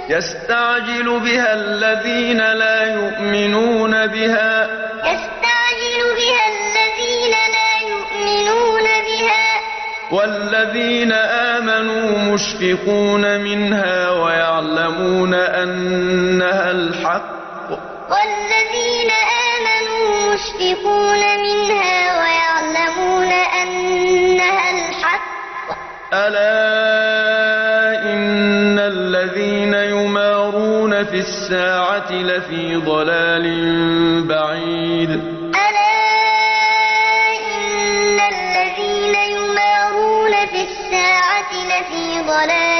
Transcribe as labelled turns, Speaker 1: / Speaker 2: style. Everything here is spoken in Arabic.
Speaker 1: يستعجل بها الذين لا يؤمنون بها والذين آمنوا مشفقون منها ويعلمون أنها الحق ألا إن الذين يمارون في الساعة لفي ضلال بعيد
Speaker 2: ضلال